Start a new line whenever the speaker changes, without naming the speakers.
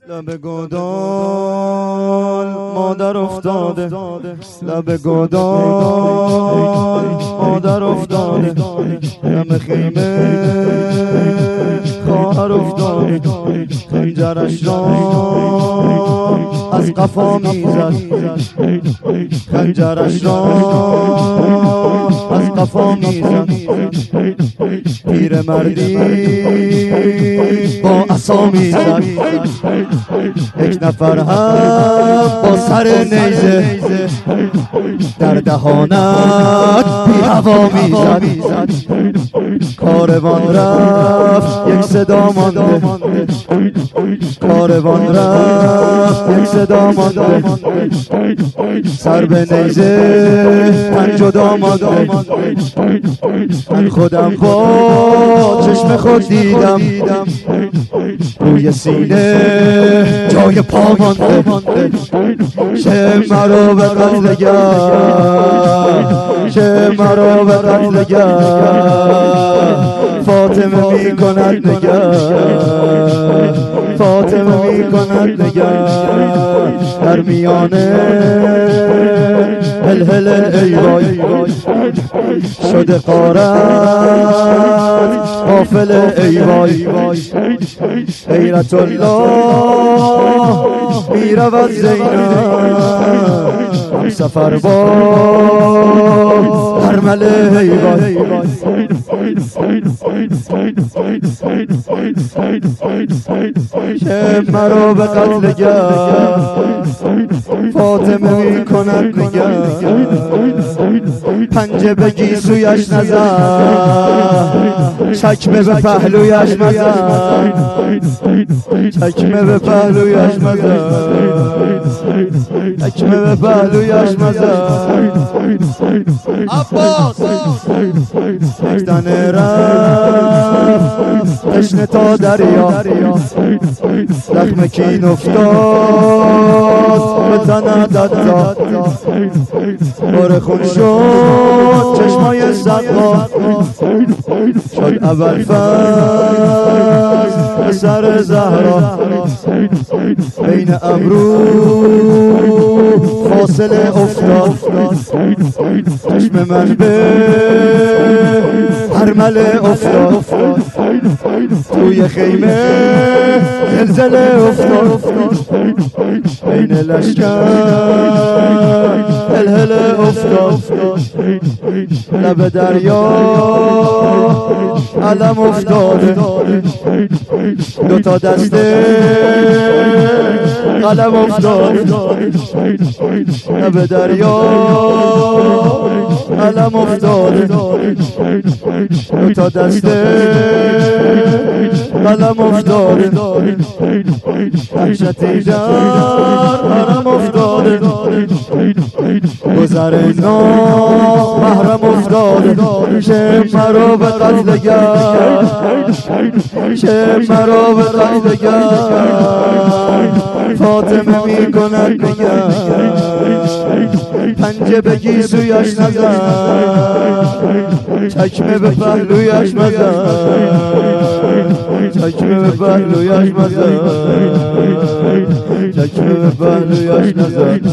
لب گودال مادر افتاده، لب گودال مادر افتاده، دم خیمه خواهر افتاده، خنجرش را از قفا میزد، خنجرش را از قفا میزد، پیرمردی با عصا میزد، یک نفر هم با سر نیزه در دهانت بی هوا میزد. کاروان رفت یک صدا مانده، کاروان رفت یک صدا مانده، سر به نیزه تن جدا مانده. من خودم با چشم خود دیدم روی سینه جای پا مانده، چه مرا به قتل گر، چه مرا به قتل گر، فاطمه می کند نگر، فاطمه می کند نگر. در میانه هل ای وای شده قارت غافل ای وای، غیرت الله می رود زینب هم سفر با هرمل ای وای. چه مرا به قتل گر، فاطمه می کند نگر، پنجه به گیسویش نزد، چکمه به پهلویش مزد، چکمه به پهلویش مزد، چکمه به پهلویش مزد. عباس یک تنه رفت تشنه تا دریا، زخم کین افتاد به تن داد، بار خون شد چشمای صدقا، شد اول فصل به سر زهرا، بین ابرو فاصله افتاد، چشم من به هرمل افتاد، توی خیمه زلزله افتاد، بین لشکر هلهله افتاد، لب دریا علم افتاده، دوتا دسته قلم افتاده، لب دریا علم افتاده، دوتا دسته قلم افتاده، وحشتی در حرم افتاده، گذر نامحرم افتاده. چه مرا به قتل گر، چه مرا به قتل گر، فاطمه می کند نگر، پنجه به گیسویش نزد، چکمه به پهلویش مزد، چکمه به پهلویش مزد، چکمه به پهلویش نزد.